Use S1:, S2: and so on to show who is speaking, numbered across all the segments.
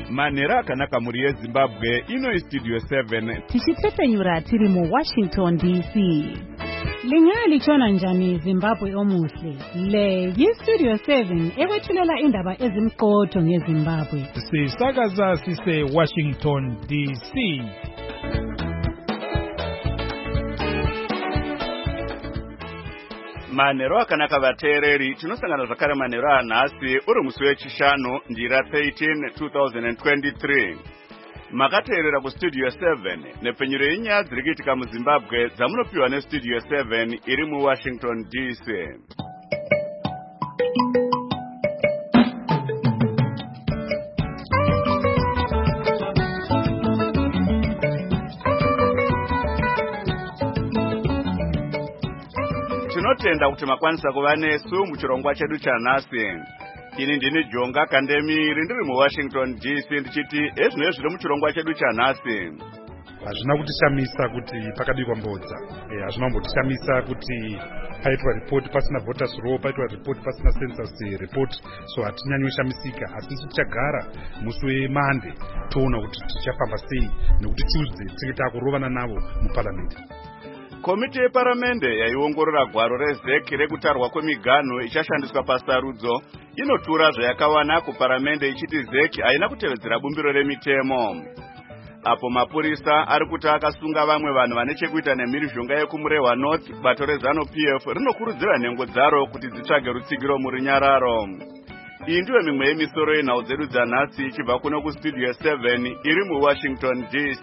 S1: Manera akanaka muri yeZimbabwe ino iStudio 7
S2: tichitepenyura tiri mu Washington DC. Lingalichona njani Zimbabwe omuhle? Le yiStudio 7 ekwethulela indaba ezimqotho ngeZimbabwe.
S3: Sisakaza sise Washington DC.
S1: Manero akanaka vateereri tinosangana zvakare manero anhasi uri musi wechishanu njira 13 2023. Makateerera kuStudio 7 nepenyuro yenyaya dziri kuitika muZimbabwe dzamunopiwa neStudio 7 iri muWashington DC. Tinotenda kuti makwanisa kuva nesu muchirongwa chedu chanhasi. Ini ndini Jonga Kandemiri ndiri muWashington DC ndichiti ezvinenge zviri muchirongwa chedu chanhasi.
S4: Hazvina kutishamisa kuti pakabikwa mbodza. Hazvina kumbotishamisa kuti paitwa report pasina voters roll, paitwa report pasina census report. So hatinyanyi kushamisika, asi tichagara musi weMonday toona kuti tichafamba sei nekuti Tuesday tinenge takurovana navo muparliament.
S1: Komiti yeparamende yaiongorora gwaro reZEC rekutarwa kwemiganho ichashandiswa pasarudzo inotura zvayakawana kuparamende ichiti ZEC haina kutevedzera bumbiro remitemo. Apo mapurisa ari kuti akasunga vamwe vanhu vane chekuita nemhirizhonga yekumurehwa North, bato reZanu PF rinokurudzira nhengo dzaro kuti dzitsvage rutsigiro murinyararo. Iyi ndiyo mimwe yemisoro yenhau dzedu dzanhasi ichibva kuno kuStudio 7 iri muWashington DC.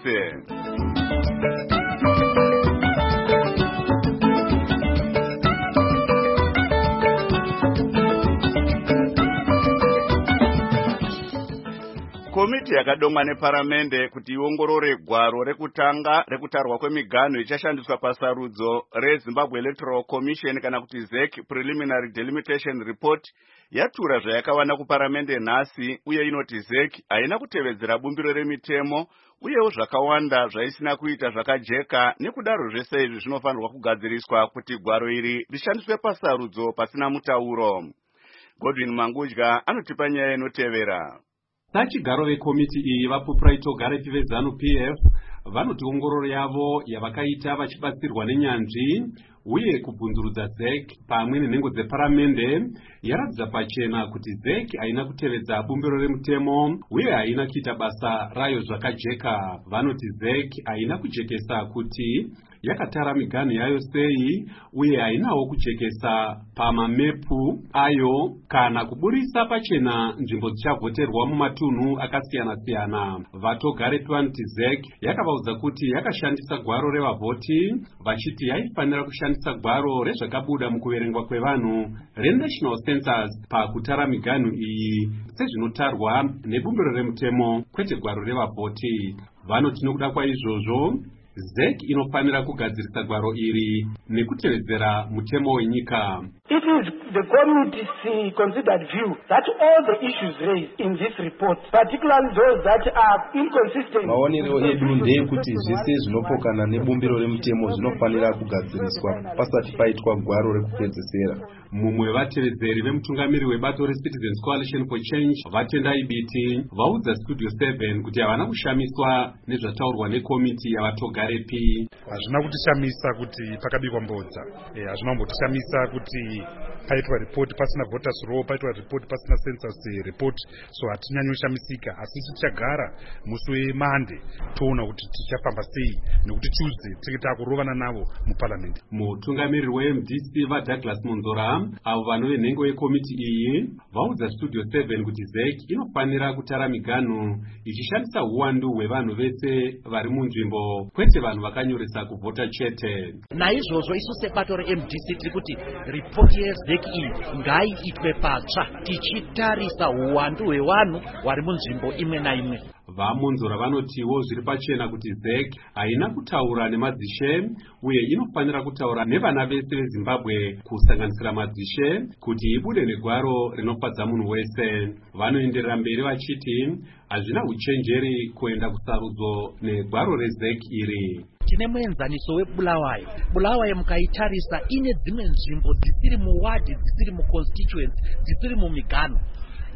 S1: Komiti yakadongwa neparamende kuti iongorore gwaro rekutanga rekutarwa kwemiganho ichashandiswa pasarudzo reZimbabwe Electoral Commission kana kuti ZEC Preliminary Delimitation Report yatura zvayakawana kuparamende nhasi, uye inoti ZEC haina kutevedzera bumbiro remitemo uyewo zvakawanda zvaisina kuita zvakajeka, nekudaro zvese izvi zvinofanirwa kugadziriswa kuti gwaro iri rishandiswe pasarudzo pasina mutauro. Godwin Mangudya anotipa nyaya inotevera.
S5: Sachigaro vekomiti iyi vapupuraito garepi veZanu PF vanoti ongororo yavo yavakaita vachibatsirwa nenyanzvi uye kubvunzurudza ZEC pamwe nenhengo dzeparamende yaratidza pachena kuti ZEC haina kutevedza bumbiro remutemo uye haina kuita basa rayo zvakajeka. Vanoti ZEC haina kujekesa kuti yakatara miganho yayo sei uye hainawo kujekesa pamamepu ayo kana kuburisa pachena nzvimbo dzichavhoterwa mumatunhu akasiyana-siyana. Vatogarepi vanoti ZEC yakavaudza kuti yakashandisa gwaro revavhoti vachiti yaifanira kushandisa gwaro rezvakabuda mukuverengwa kwevanhu reNational Census pakutara miganho iyi sezvinotarwa nebumbiro remutemo kwete gwaro revavhoti. Vanoti nokuda kwaizvozvo ZEC inofanira kugadzirisa gwaro iri nekutevedzera mutemo wenyika.
S6: It is the committee's considered view that all the issues raised in this report, particularly those that are inconsistent.
S7: Maonero edu ndeyekuti zvese zvinopokana nebumbiro remutemo zvinofanira kugadziriswa pasati paitwa gwaro rekupedzesera.
S5: Mumwe vatevedzeri vemutungamiri webato reCitizens Coalition for Change vatendai biti vaudza Studio 7 kuti havana kushamiswa nezvataurwa nekomiti yavatogarepi.
S4: Hazvina kutishamisa kuti pakabikwa mbodza. Hazvina kumbotishamisa kuti paitwa report pasina voters roll, paitwa report pasina census report. So hatinyanyi kushamisika, asi tichagara musi weMonday toona kuti tichafamba sei nekuti Tuesday tinenge takurovana navo muparliament.
S5: Mutungamiriri weMDC vaDouglas Monzora avo vanove nhengo yekomiti iyi vaudza Studio 7 kuti ZEC inofanira kutara miganho ichishandisa uwandu hwevanhu vese vari munzvimbo kwete vanhu vakanyoresa kuvhota chete.
S8: Naizvozvo isu sebato reMDC tiri kuti ripoti yeZEC iyi ngaiitwe patsva tichitarisa uwandu hwevanhu vari munzvimbo imwe naimwe.
S5: Vamonzora vanotiwo zviri pachena kuti ZEC haina kutaura nemadzishe uye inofanira kutaura nevana vese veZimbabwe kusanganisira madzishe kuti ibude negwaro rinofadza munhu wese. Vanoenderera mberi vachiti hazvina uchenjeri kuenda kusarudzo negwaro reZEC iri.
S8: Tine muenzaniso weBulawayo. Bulawayo mukaitarisa ine dzimwe nzvimbo dzisiri muwadi, dzisiri muconstituency, dzisiri mumiganho.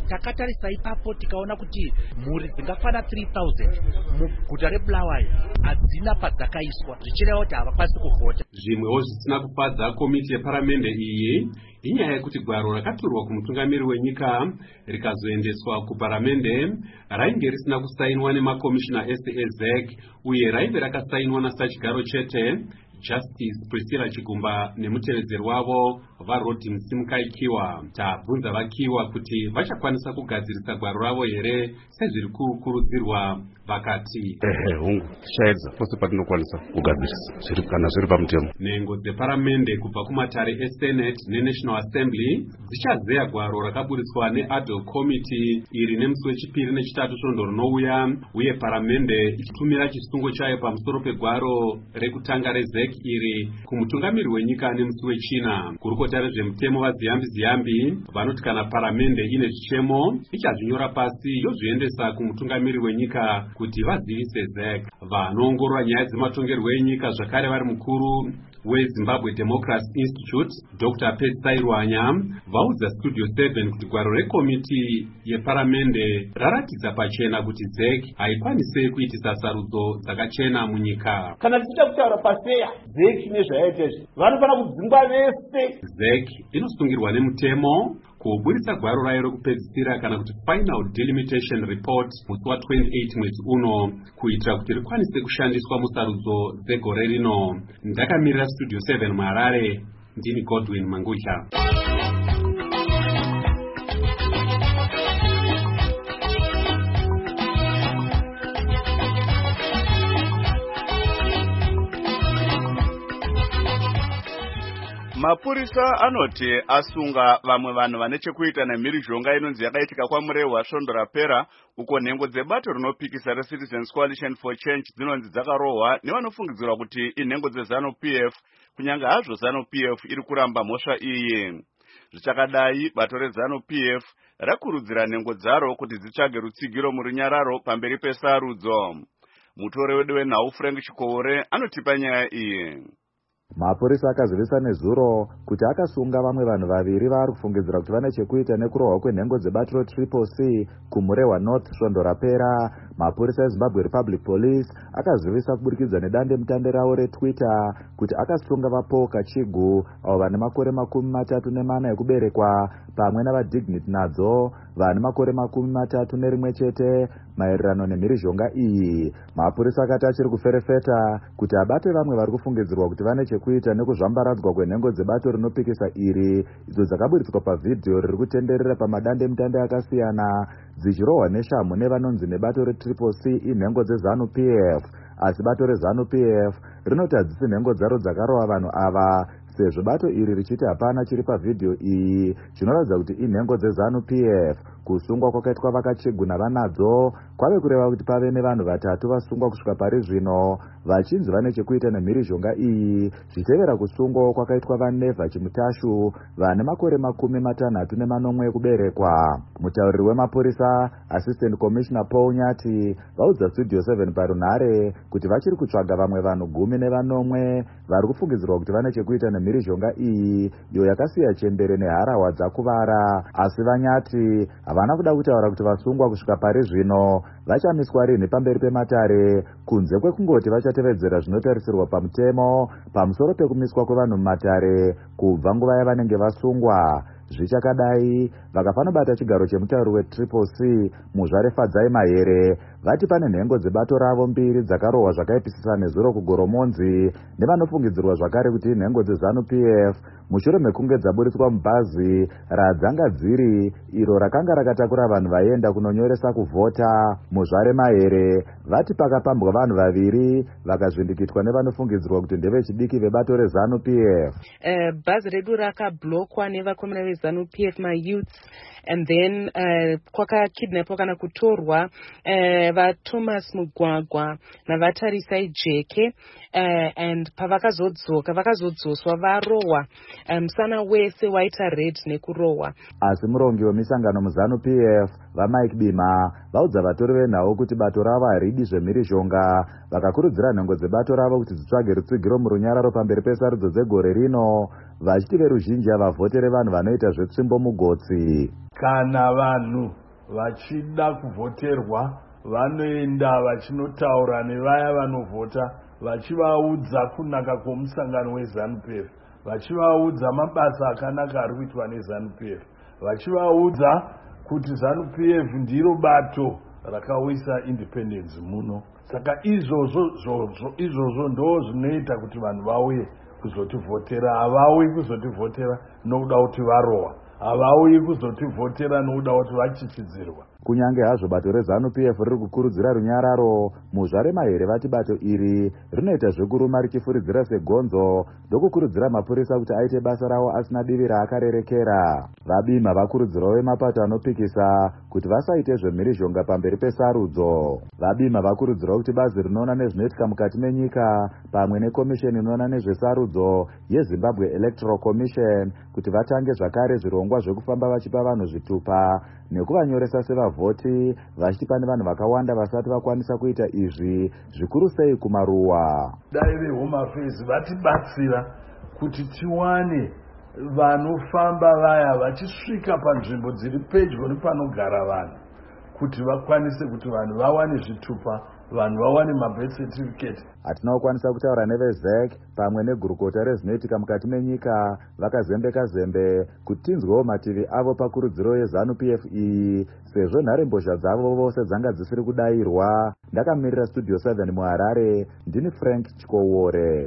S8: takatarisa ipapo tikaona kuti mhuri dzingafana 3000 muguta reBulawayo hadzina padzakaiswa, zvichireva kuti havakwanisi kuvhota.
S5: Zvimwewo zvisina kufadza komiti yeparamende iyi inyaya yekuti gwaro rakaturwa kumutungamiri wenyika rikazoendeswa kuparamende rainge risina kusainwa nemakomishina ese ezek uye raive rakasainwa nasachigaro chete Justice Priscilla Chigumba nemutevedzeri wavo vaRoti Msimukai Kiwa. Tabvunza vakiwa kuti vachakwanisa kugadzirisa gwaro ravo here sezviri kukurudzirwa, vakati
S9: hongu shaedza pose patinokwanisa kugadzirisa zviri kana zviri pamutemo.
S5: Nhengo dzeparamende kubva kumatare eSenate neNational Assembly dzichazeya gwaro rakaburitswa neAdhoc Committee iri nemusi wechipiri nechitatu svondo rinouya, uye paramende ichitumira chisungo chayo pamusoro pegwaro rekutanga rezek iri kumutungamiri wenyika nemusi wechina. Kurukota rezvemutemo vaziyambi vanoti kana paramende ine zvichemo ichazvinyora pasi yozviendesa kumutungamiri wenyika kuti vazivise zek. Vanoongorora nyaya dzematongerwo enyika zvakare vari mukuru weZimbabwe Democracy Institute Dr. Petsai Rwanya vaudza Studio 7 kuti gwaro rekomiti yeparamende raratidza pachena kuti zek haikwanise kuitisa sarudzo dzakachena munyika.
S6: Kana tichida kutaura paseya zek nezvayaita izvi vanofana kudzingwa vese.
S5: Zek inosungirwa nemutemo kuburitsa gwaro rayo rekupedzisira kana kuti final delimitation report musi wa28 mwedzi uno kuitira kuti rikwanise kushandiswa musarudzo dzegore rino. Ndakamirira Studio 7 muHarare, ndini Godwin Mangudya.
S1: Mapurisa anoti asunga vamwe vanhu vane chekuita nemhirizhonga inonzi yakaitika kwaMurehwa svondo rapera, uko nhengo dzebato rinopikisa reCitizens Coalition for Change dzinonzi dzakarohwa nevanofungidzirwa kuti inhengo dzeZANU-PF, kunyange hazvo ZANU-PF iri kuramba mhosva iyi. Zvichakadai, bato reZANU-PF rakurudzira nhengo dzaro kuti dzitsvage rutsigiro murunyararo pamberi pesarudzo. Mutore wedu wenhau Frank Chikoure anotipa nyaya iyi.
S10: Mapurisa akazivisa nezuro kuti akasunga vamwe vanhu vaviri vari kufungidzira kuti vane chekuita nekurohwa kwenhengo dzebato Triple C kuMurehwa North svondo rapera. Mapurisa eZimbabwe Republic Police akazivisa kuburikidza nedande mutande ravo reTwitter kuti akasunga vaPaul Kachigu avo vane makore 34 ekuberekwa pamwe navaDignity nadzo vane makore 31 chete maererano nemhirizhonga iyi. Mapurisa akati achiri kuferefeta kuti abate vamwe vari kufungidzirwa kuti vane chekuita nekuzvambaradzwa kwenhengo dzebato rinopikisa iri, idzo dzakaburitswa pavhidhiyo riri kutenderera pamadande mutande akasiyana dzichirohwa neshamhu nevanonzi nebato reTriple C inhengo dzeZANU-PF. Asi bato reZANU-PF rinoti hadzisi nhengo dzaro dzakarohwa vanhu ava, sezvo bato iri richiti hapana chiri pavhidhiyo iyi chinoratidza kuti inhengo dzeZANU-PF. Kusungwa kwakaitwa vaKachigu navanadzo kwave kureva kuti pave nevanhu vatatu vasungwa kusvika pari zvino vachinzi vane chekuita nemhirizhonga iyi, zvichitevera kusungwa kwakaitwa vaNevha Chimutashu vane makore 64 ekuberekwa. Mutauriri wemapurisa Assistant Commissioner Paul Nyati vaudza Studio 7 parunhare kuti vachiri kutsvaga vamwe vanhu 14 vari kufungidzirwa kuti vane chekuita nemhirizhonga iyi, iyo yakasiya chembere neharahwa dzakuvara. Asi vaNyati havana kuda kutaura kuti vasungwa kusvika pari zvino vachamiswa rini pamberi pematare, kunze kwekungoti vachatevedzera zvinotarisirwa pamutemo pamusoro pekumiswa kwevanhu mumatare kubva nguva yavanenge vasungwa. Zvichakadai, vakafanobata chigaro chemutauri weTriple C Muzvare Fadzai Mahere vati pane nhengo dzebato ravo 2 dzakarohwa zvakaipisisa nezuro kuGoromonzi nevanofungidzirwa zvakare kuti inhengo dzeZANU-PF mushure mekunge dzaburitswa mubhazi radzanga dziri iro rakanga rakatakura vanhu vaienda kunonyoresa kuvhota. Muzvare Mahere vati pakapambwa vanhu vaviri vakazvindikitwa nevanofungidzirwa kuti ndevechidiki vebato reZANU-PF.
S11: Bhazi redu rakablokwa nevakomana veZANU-PF mayouths, and then kwakakidnapwa kana kutorwa vaThomas Mugwagwa navatarisai Jeke, and pavakazodzoswa varohwa musana wese waita red nekurohwa.
S10: Asi murongi wemisangano muZANU-PF vaMike Bima vaudza vatori venhau kuti bato ravo haridi zvemhirizhonga, vakakurudzira nhengo dzebato ravo kuti dzitsvage rutsigiro murunyararo pamberi pesarudzo dzegore rino. vachiti veruzhinji havavhotere vanhu vanoita zvetsvimbo mugotsi.
S12: Kana vanhu vachida kuvhoterwa vanoenda vachinotaura nevaya vanovhota vachivaudza kunaka kwomusangano weZANU-PF, vachivaudza mabasa akanaka ari kuitwa neZANU-PF, vachivaudza kuti ZANU-PF ndiro bato rakauyisa independence muno. Saka izvozvo ndo zvinoita kuti vanhu vauye kuzotivhotera. Havauyi kuzotivhotera nokuda kuti varohwa, havauyi kuzotivhotera nokuda kuti vachichidzirwa.
S10: Kunyange hazvo bato reZANU-PF riri kukurudzira runyararo, muzvare mahere vati bato iri rinoita zvekuruma richifuridzira segonzo ndokukurudzira mapurisa kuti aite basa rawo asina divi raakarerekera. Vabima vakurudzirawo vemapato anopikisa kuti vasaite zvemhirizhonga pamberi pesarudzo. Vabima vakurudzirawo kuti bazi rinoona nezvinoitika mukati menyika pamwe nekomisheni inoona nezvesarudzo yeZimbabwe Electoral Commission kuti vatange zvakare zvirongwa zvekufamba vachipa vanhu zvitupa nekuvanyoresa sevavhoti, vachiti pane vanhu vakawanda vasati vakwanisa kuita izvi, zvikuru sei kumaruwa.
S12: Dai veHome Affairs vatibatsira kuti tiwane vanofamba vaya vachisvika panzvimbo dziri pedyo nepanogara vanhu, kuti vakwanise kuti vanhu vawane zvitupa, vanhu vawane mabirth certificate.
S10: Hatina kukwanisa kutaura neveZEC pamwe negurukota rezvinoitika mukati menyika vakazembeka zembe kuti tinzwewo mativi avo pakurudziro yeZANU-PF iyi, sezvo nharembozha dzavo vose dzanga dzisiri kudayirwa. Ndakamirira Studio 7 muHarare, ndini Frank Chikowore.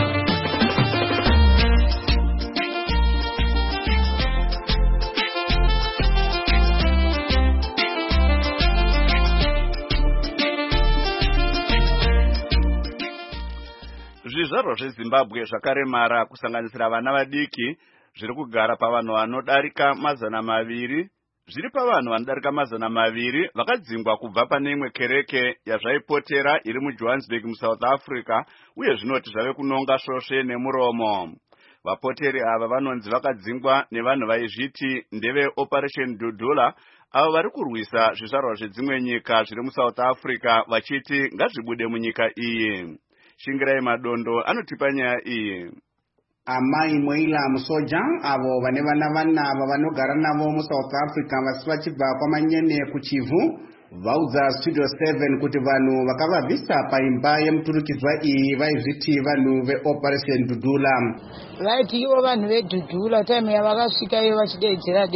S1: Zvizvarwa zveZimbabwe zvakaremara kusanganisira vana vadiki zviri kugara pavanhu vanodarika 200. Zviri pavanhu vanodarika 200 vakadzingwa kubva pane imwe kereke yazvaipotera iri muJohannesburg muSouth Africa, uye zvinoti zvave kunonga svosve nemuromo. Vapoteri ava vanonzi vakadzingwa nevanhu vaizviti ndeve Operation Dudula, avo vari kurwisa zvizvarwa zvedzimwe nyika zviri muSouth Africa vachiti ngazvibude munyika iyi. Shingirai Madondo anotipa nyaya iyi.
S13: Amai Moila Musoja avo vane vana ava vanogara navo muSouth Africa vasi vachibva kwamanyene kuchivu vaudza Studio 7 kuti vanhu vakavabvisa paimba yemuturikidzwa iyi vaizviti vanhu veOperation Dudula.
S14: Vaiti ivo vanhu veDudula time yavakasvika iyo vachidedzera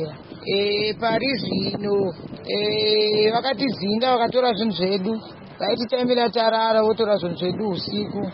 S14: pari zvino vakatizinda vakatora zvinhu zvedu, vaititambira tarara votora zvinhu zvedu usiku.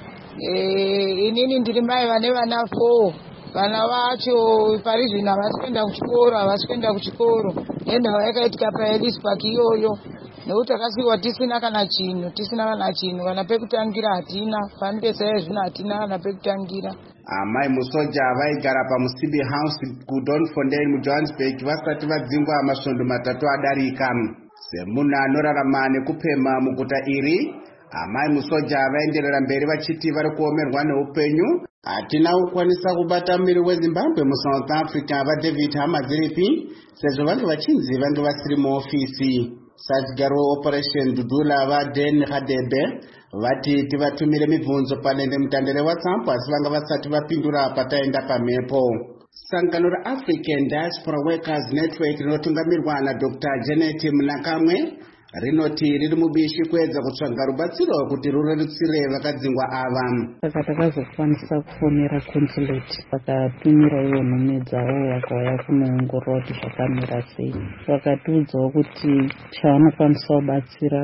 S14: Inini ndiri mai vane vana 4, vana vacho pari zvino havasi kuenda kuchikoro nenhau yakaitika paEllis Park iyoyo, nekuti takasiyiwa tisina kana chinhu, kana pekutangira hatina, fanipesa zvino hatina kana pekutangira.
S13: Amai Musoja vaigara pamusibi house kuDonfontein muJohannesburg vasati vadzingwa masvondo 3 adarika. Semunhu anorarama nekupema muguta iri, Amai Musoja vaenderera mberi vachiti vari kuomerwa neupenyu. Hatina kukwanisa kubata mumiri weZimbabwe muSouth Africa vaDavid Hamadziripi sezvo vange vachinzi vange vasiri muofisi. Satigaro Operation Dudula vaDen Hadebe vati tivatumire mibvunzo panende mutandare WhatsApp asi vanga vasati vapindura pataenda pamhepo. Sangano raAfrican Diaspora Workers Network rinotungamirwa naDr. Janet Munakamwe rinoti riri mubishi kuedza kutsvaga rubatsiro kuti rurerutsire vakadzingwa ava.
S15: Saka takazokwanisa kufonera consulate vakatumira ivo nhume dzavo vakauya kunoongorora kuti zvakamira sei. Vakatiudzawo kuti chavanokwanisa kubatsira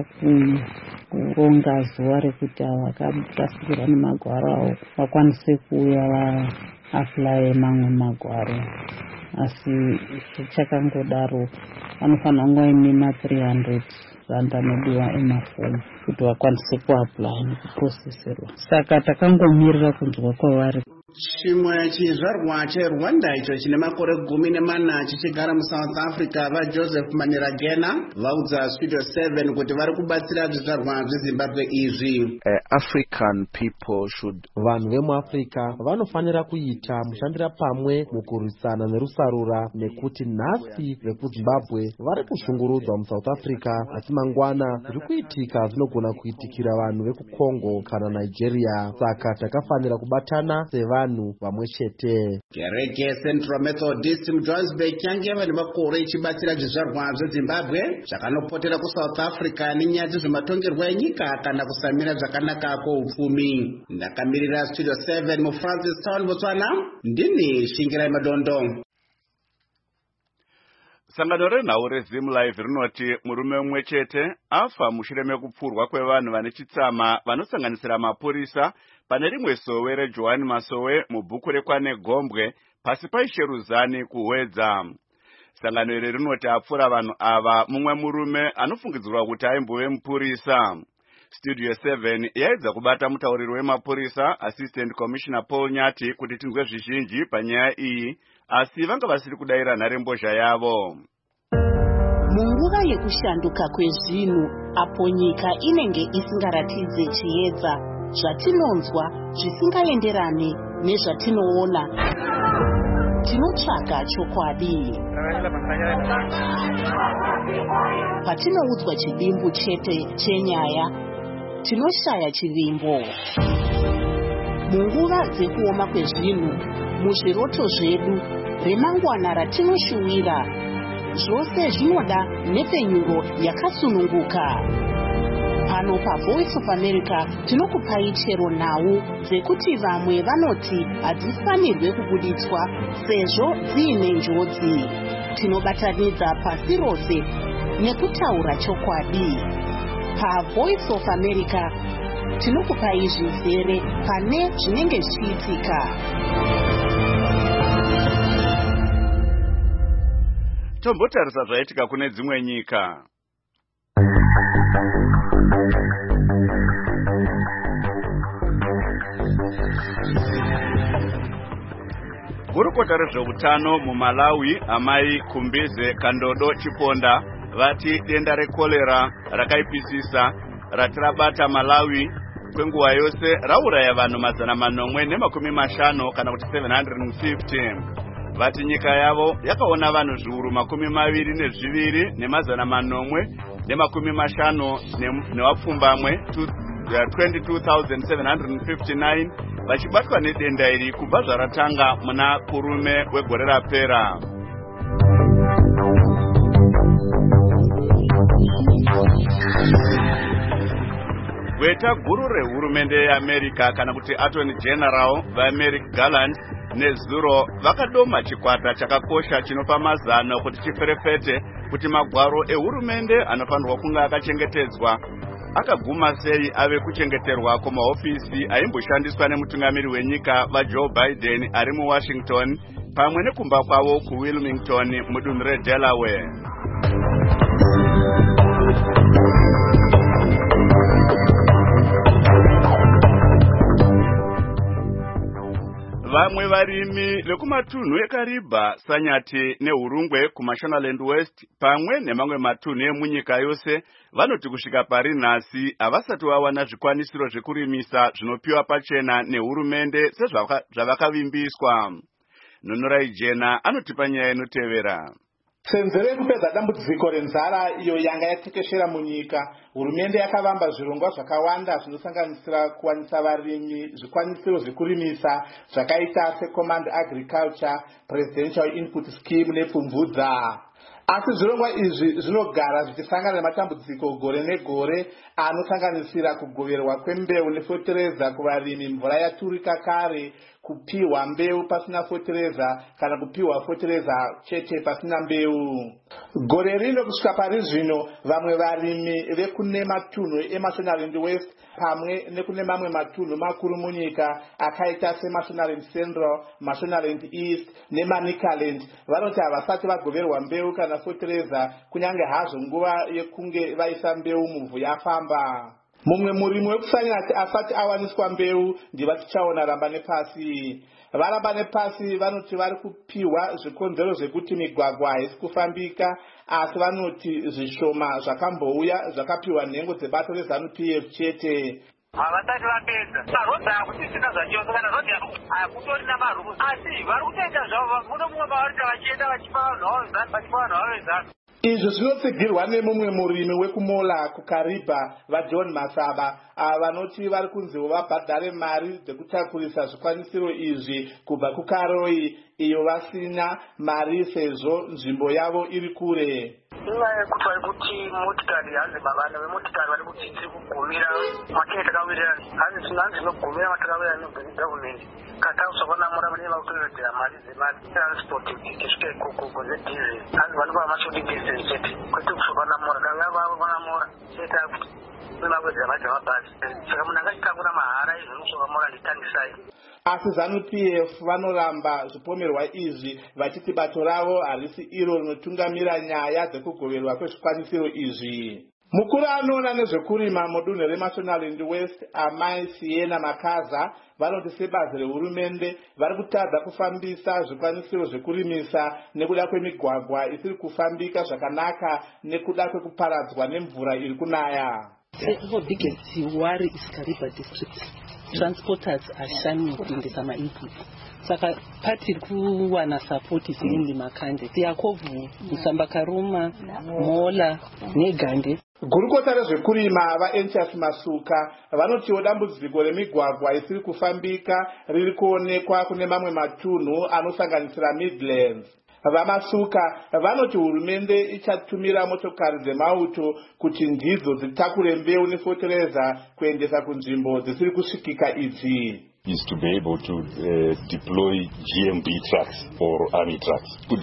S15: kuronga zuva rekuti vakarasikirwa nemagwaro avo vakwanise kuuya vaaplaye mamwe magwaro, asi zvichakangodaro vanofanira kunge vaine ma300 randa anodiwa emafomu kuti vakwanise kuapply nekuprocesserwa. Saka takangomirira kunzwa kwavari.
S13: Chimwe chizvarwa cheRwanda icho chine makore 14 chichigara muSouth Africa vaJoseph Maniragena vaudza Studio 7 kuti vari kubatsira zvizvarwa zveZimbabwe izvi.
S16: African people should, vanhu vemuAfrica vanofanira kuita mushandira pamwe mukurwisana nerusarura, nekuti nhasi vekuZimbabwe vari kushungurudzwa muSouth Africa, asi mangwana zviri kuitika zvinogona kuitikira vanhu vekuCongo kana Nigeria. Saka takafanira kubatana sevanhu vanhu vamwe chete.
S13: Kereke Central Methodist muJohannesburg yange yava nemakore ichibatsira zvizvarwa zveZimbabwe zvakanopotera kuSouth Africa nenyaya dzezvematongerwo enyika kana kusamira zvakanaka kwoupfumi. Ndakamirira Studio 7 muFrancistown, Botswana, ndini Shingirai Madondo.
S1: Sangano renhau reZim Live rinoti murume mumwe chete afa mushure mekupfurwa kwevanhu vane chitsama vanosanganisira mapurisa pane rimwe sowe reJohani Masowe mubhuku rekwane Gombwe pasi paisheruzani kuhwedza. Sangano iri rinoti apfura vanhu ava mumwe murume anofungidzirwa kuti aimbove mupurisa. Studio 7 yaedza kubata mutauriri wemapurisa Assistant Commissioner Paul Nyati kuti tinzwe zvizhinji panyaya iyi, asi vanga vasiri kudaira nharembozha yavo.
S17: Munguva yekushanduka kwezvinhu apo nyika inenge isingaratidze chiedza, zvatinonzwa zvisingaenderane nezvatinoona, tinotsvaga chokwadi. Patinoudzwa chivimbo chete chenyaya, tinoshaya chivimbo. Munguva dzekuoma kwezvinhu, muzviroto zvedu, remangwana ratinoshuwira, zvose zvinoda nepfenyuro yakasununguka. Pano paVoice of America tinokupai chero nhau dzekuti vamwe vanoti hadzifanirwe kubuditswa sezvo dziine njodzi. Tinobatanidza pasi rose nekutaura chokwadi. PaVoice of America tinokupai zvizere pane zvinenge zvichiitika.
S1: Tombotarisa zvaitika kune dzimwe nyika. Gurukota rezveutano muMalawi amai Kumbize Kandodo Chiponda vati denda rekolera rakaipisisa rati rabata Malawi kwenguva yose rauraya vanhu 450 kana kuti 750. Vati nyika yavo yakaona vanhu zviuru 22 ne450 nevapfumbamwe 22,759 vachibatwa nedenda iri kubva zvaratanga muna kurume wegore rapera. Gweta guru rehurumende yeAmerica kana kuti Attorney General vaMeric Garland nezuro vakadoma chikwata chakakosha chinopa mazano kuti chiferefete kuti magwaro ehurumende anofanirwa kunge akachengetedzwa akaguma sei ave kuchengeterwa kumahofisi aimboshandiswa nemutungamiri wenyika vaJoe Biden ari muWashington pamwe nekumba kwavo kuWilmington mudunhu reDelaware. Vamwe varimi vekumatunhu eKariba, Sanyati neHurungwe kuMashonaland West pamwe nemamwe matunhu emunyika yose vanoti kusvika pari nhasi havasati vawana zvikwanisiro zvekurimisa zvinopiwa pachena nehurumende sezvavakavimbiswa. Nonorai Jena anotipa nyaya inotevera.
S18: Senzere kupedza dambudziko renzara iyo yanga yatekeshera munyika, hurumende yakavamba zvirongwa zvakawanda zvinosanganisira kuwanisa varimi zvikwanisiro zvekurimisa zvakaita seCommand Agriculture, Presidential Input Scheme nepfumvudza. Asi zvirongwa izvi zvinogara zvichisangana nematambudziko gore negore anosanganisira kugoverwa kwembeu nefotereza kuvarimi, mvura yaturika kare, kupiwa mbeu pasina fotereza kana kupiwa fotereza chete pasina mbeu. Gore rino kusvika pari zvino vamwe varimi vekune matunhu eMashonaland West pamwe nekune mamwe matunhu makuru munyika akaita seMashonaland Central, Mashonaland East neManicaland vanoti havasati vagoverwa mbeu kana fotereza kunyange hazvo nguva yekunge vaisa mbeu muvhu yafamba. Mumwe murimi wekusanyati asati awaniswa mbeu ndivatichaona ramba nepasi. Varamba nepasi vanoti vari kupiwa zvikonzero zvekuti migwagwa haisi kufambika, asi vanoti zvishoma zvakambouya zvakapiwa nhengo dzebato reZANU-PF chete.
S19: Havasati vapedza marodhi akutisika zvachose kana rodhi akutorina marufu asi vari kutoita zvavo muno mumwe mavarita vachienda vachipa vanhu vavo vezano vachipa vanhu vavo vezano.
S18: izvi zvinotsigirwa nemumwe murimi wekumola kukariba vajohn masaba vanoti vari kunzivo vabhadhare mari dzekutakurisa zvikwanisiro izvi kubva kukaroi iyo vasina mari sezvo nzvimbo yavo iri kure.
S19: Inyaya yekuti vari kuti motikari vanhu vemotikari vari kuti tiri kugumira matinge takawirirana hanzi tinogumira matakawirirana negavhumendi katauswa kwanamura vanenge vakutoredera mari zematransport tisvike ikoko zedhizeli hanzi vanova mashoti dizeli chete kwete kusva kwanamura kanga vavo kwanamura chete akuti unakwedzera mari dzamabhazi saka munhu angachitangura mahara izvi nosva kwamura nditangisai.
S18: Asi ZANU-PF vanoramba zvipomerwa izvi vachiti bato ravo harisi iro rinotungamira nyaya dzekugoverwa kwezvikwanisiro izvi. Mukuru anoona nezvekurima mudunhu reMashonaland West Amai Siena Makaza vanoti sebazi rehurumende vari kutadza kufambisa zvikwanisiro zvekurimisa nekuda kwemigwagwa isiri kufambika zvakanaka nekuda kwekuparadzwa nemvura iri kunaya.
S20: Our biggest worry is Kariba district. Transporters are shining kutengesa ma-input. Saka pati kuwana support zilindi makande. Tiyakovu, Musamba Karuma, Mola, Negande.
S18: Gurukota rezvekurima vaEntius Masuka vanotiwo dambudziko remigwagwa isiri kufambika riri kuonekwa kune mamwe matunhu anosanganisira Midlands. Vamasuka vanoti hurumende ichatumira motokari dzemauto kuti ndidzo dzitakure mbeu nefotereza kuendesa kunzvimbo dzisiri kusvikika idzi.
S21: Is to be able to deploy GMB trucks or army trucks. Could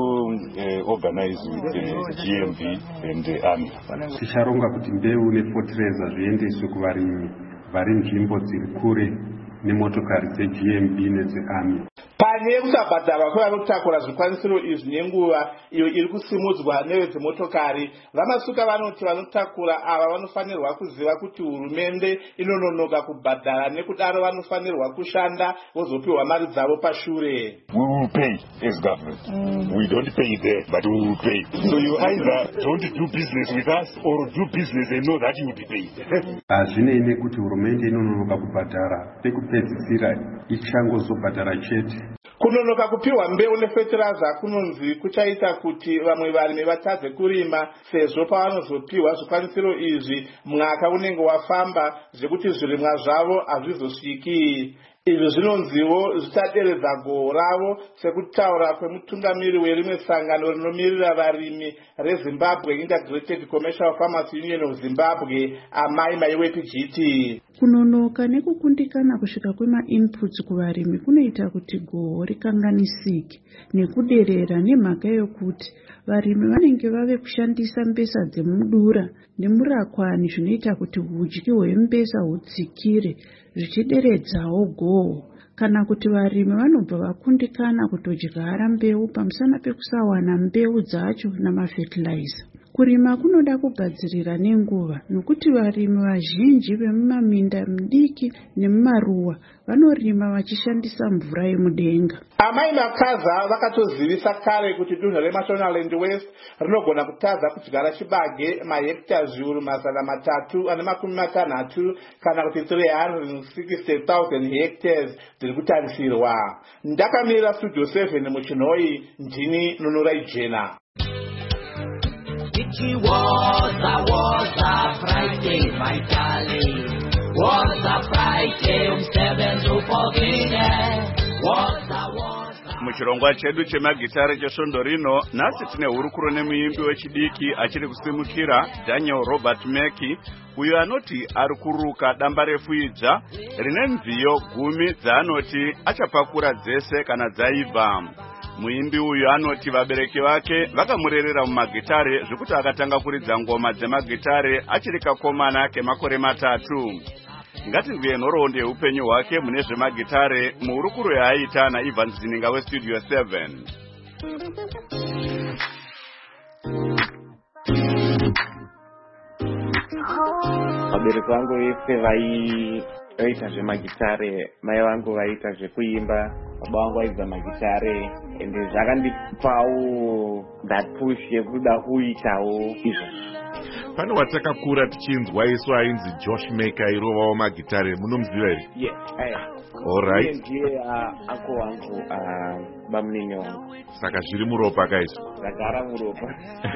S21: you organize with the GMB and the army?
S5: Ticharonga kuti mbeu nefotereza zviendeswe kuvarimi vari nzvimbo dziri kure nemotokari dzeGMB nedzeArmy.
S18: Panyaya yekusabhadharwa kwevanotakura zvikwanisiro izvi nenguva iyo iri kusimudzwa nevezimotokari, Vamasuka vanoti vanotakura ava vanofanirwa kuziva kuti hurumende inononoka kubhadhara, nekudaro vanofanirwa kushanda vozopiwa mari dzavo pashure.
S21: We will pay as government. We don't pay there, but we will pay. So you either don't do business with us or do business and know that you will be paid.
S5: Hazvinei nekuti hurumende inononoka kubhadhara, pekupedzisira ichangozobhadhara chete.
S18: Kunonoka kupiwa mbeu nefeteraza kunonzi kuchaita kuti vamwe varimi vatadze kurima, sezvo pavanozopiwa zvikwanisiro izvi mwaka unenge wafamba zvekuti zvirimwa zvavo hazvizosviki. Izvi zvinonziwo zvichaderedza goho ravo, sekutaura kwemutungamiri werimwe sangano rinomirira varimi reZimbabwe Integrated Commercial Farmers Union of Zimbabwe, Amai Maiwe PGT.
S22: Kunonoka nekukundikana kusvika kwema-inputs kuvarimi kunoita kuti goho rikanganisike nekuderera, nemhaka yokuti varimi vanenge vave kushandisa mbesa dzemudura nemurakwani, zvinoita kuti hudyi hwembesa hudzikire zvichideredzawo goho. Kana kuti varimi vanobva vakundikana kutodyara mbeu pamusana pekusawana mbeu dzacho namafertilizer. Kurima kunoda kugadzirira nenguva, nokuti varimi vazhinji vemumaminda midiki nemumaruwa vanorima vachishandisa mvura yemudenga.
S18: Amai Makaza vakatozivisa kare kuti dunhu reMashonaland West rinogona kutadza kudyara chibage mahekta zviuru 360 kana kuti 360,000 hectares dziri kutarisirwa. Ndakamirira Studio 7 muChinhoi, ndini Nunurai Jena.
S23: It was a Friday, my darling. Was a Friday, umsebenzi upogine.
S1: Muchirongwa chedu chemagitare chesvondo rino, nhasi tine hurukuro nemuimbi wechidiki achiri kusimukira, Daniel Robert Mackey, uyo anoti ari kuruka damba refu idzva rine nziyo 10 dzaanoti achapakura dzese kana dzaibva. Muimbi uyu anoti vabereki vake vakamurerera mumagitare zvekuti akatanga kuridza ngoma dzemagitare achiri kakomana kemakore 3. Ngatinzwe nhoroondo yeupenyu hwake mune zvemagitare muhurukuro yaaita naIvan Zininga weStudio 7.
S24: Vabereki vangu vese vaiita zvemagitare, mai vangu vaiita zvekuimba, baba vangu vaidza magitare, ende zvakandipawo that push yekuda kuitawo izvozvo.
S25: Pane watakakura tichinzwa isu ainzi Josh Maker irovawo magitare, munomuziva here?
S24: Yes,
S25: all right.
S24: Ndiye ako wangu bamunini wangu.
S25: Saka zviri muropa kaizvo.
S24: Zvagara muropa.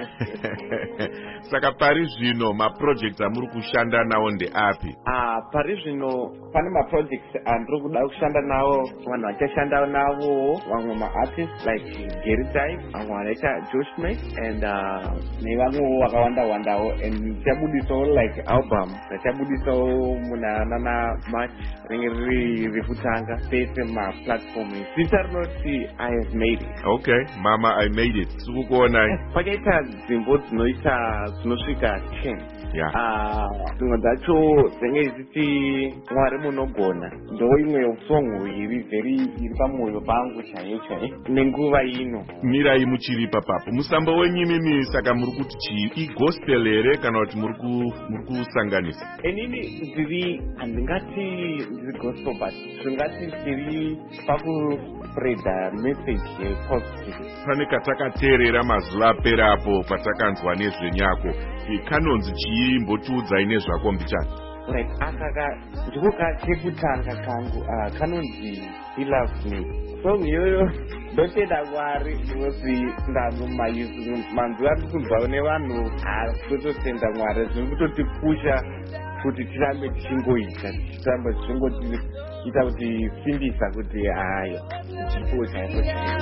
S25: Saka pari zvino maprojects amuri kushanda nawo ndeapi?
S24: Pari zvino pane maprojects andiri kuda kushanda nawo, vanhu vachashanda navo, vamwe maartists like Gary Dive, vamwe vanoita Josh Make and nevamwewo vakawanda-wandawo, and ndichabudisawo like album rachabudisawo munana March ringe riri rekutanga pese maplatform. Zita rinoti I have made it.
S25: Okay, Mama I made it. Sikukuonai.
S24: Pakaita dzimbo dzinosvika 10. Dzimwe dzacho dzinenge dzichiti Mwari munogona, ndo imwe song iri pamwoyo pangu chaiyo nenguva ino.
S25: Mirai muchiri papapo musambo wenyimimi, saka muri kuti chii, igospel here kana kuti muri kusanganisa?
S24: Inini ndiri handingati ndiri gospel but zvingati ndiri pakuspreada message positive.
S25: Pane katakateerera mazuva aperapo patakanzwa nezvenyako, kanonzi chii, mbotiudzai nezvako mbichani?
S24: Like ndiko kekutanga kangu kanonzi He Loves Me. So iyoyo ndotenda Mwari because manzwi ari kunzwa nevanhu tototenda Mwari, zviri kutotipusha kuti tirambe tichingoita, tirambe tichingoita kuti simbisa kuti hayo chipo chaipo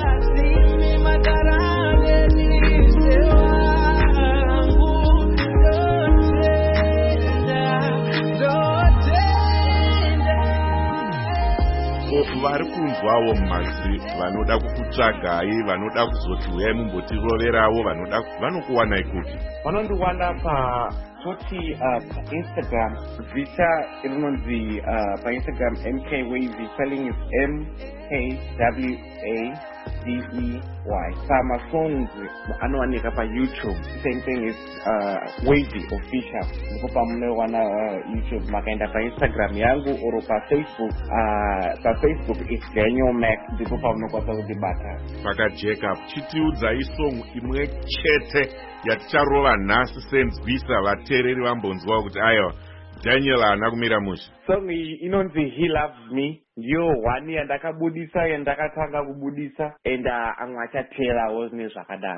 S25: vari kunzwawo mumhanzi vanoda kukutsvagai, vanoda kuzoti uyai mumbotiroverawo, vanokuwanai kupi?
S24: Vanondiwana patoti paInstagram, zita rinonzi paInstagram MKWavy, spelling is MKWAVEY. Pamasongs anowanika paYouTube, same thing is Wavy Official. Ndipo pamunowana YouTube, makaenda paInstagram yangu oro paFacebook. PaFacebook is Daniel Mac, ndipo pamunokwanisa kundibata.
S25: Pakajeka chitiudzai song imwe chete yaticharova nhasi senzwisa vateereri vambonzwawo kuti aiwa Daniel haana kumira musha.
S24: Song iyi inonzi He Loves Me, ndiyo one yandakabudisa, yandakatanga kubudisa, and amwe achateerawo nezvakadaro.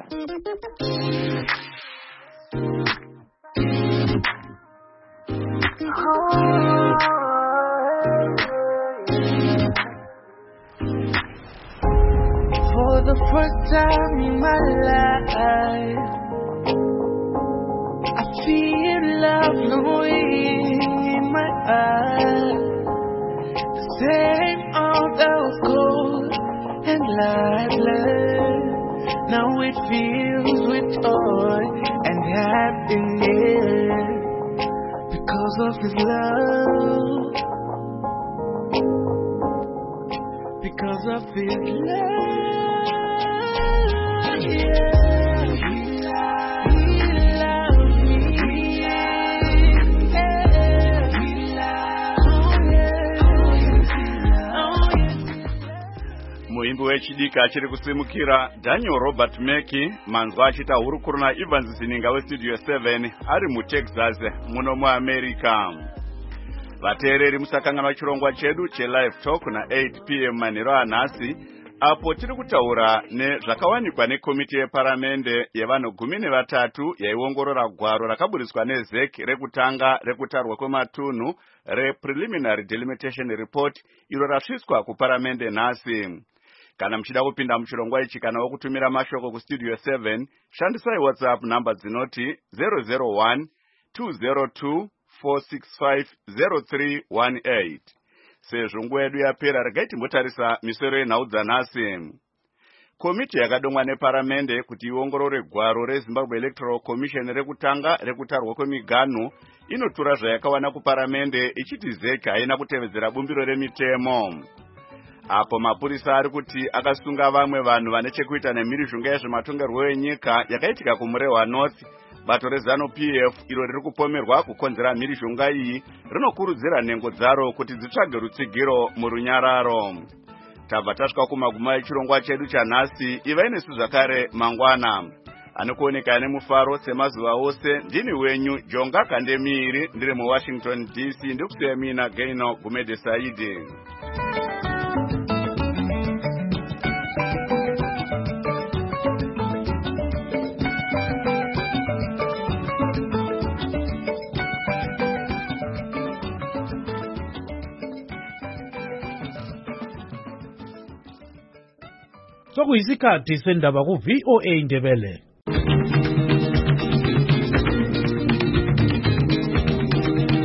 S2: For the first time in my life, I feel love knowing in my eyes. The same old that was cold and lifeless, now it fills with joy and happiness because of His love, because of His love. Yeah.
S1: Muimbi wechidiki achiri kusimukira Daniel Robert Mackey, manzwa achita hurukuru naEvans Zininga weStudio 7 ari muTexas muno muAmerica. Vateereri musakanganwa chirongwa chedu cheLive Talk na 8 p.m. manheru anhasi, apo tiri kutaura nezvakawanikwa nekomiti yeparamende yevanhu 13 yaiongorora gwaro rakaburiswa neZEC rekutanga rekutarwa kwematunhu rePreliminary Delimitation Report iro rasviswa kuparamende nhasi. Kana muchida kupinda muchirongwa ichi kana wokutumira mashoko kuStudio 7, shandisai WhatsApp namba dzinoti 001-202-465-0318. Sezvo nguva yedu yapera, regai timbotarisa misoro yenhau dzanhasi. Komiti yakadomwa neparamende kuti iongorore gwaro reZimbabwe Electoral Commission rekutanga rekutarwa kwemiganhu inotura zvayakawana kuparamende ichiti ZEC haina kutevedzera bumbiro remitemo. Apo mapurisa ari kuti akasunga vamwe vanhu vane chekuita nemhirizhonga yezvematongerwo enyika yakaitika kuMurewa North. Bato reZANU-PF iro riri kupomerwa kukonzera mhirizhonga iyi rinokurudzira nhengo dzaro kuti dzitsvage rutsigiro murunyararo. Tabva tasvika kumaguma echirongwa chedu chanhasi. Ivai nesu zvakare mangwana. Anokuoneka ane mufaro semazuva ose. Ndini wenyu Jonga Kandemiri, ndiri muWashington DC. Ndikusiya mina Gaino Gumede Saidi.
S3: sokuyisikhathi sendaba ku-VOA Ndebele.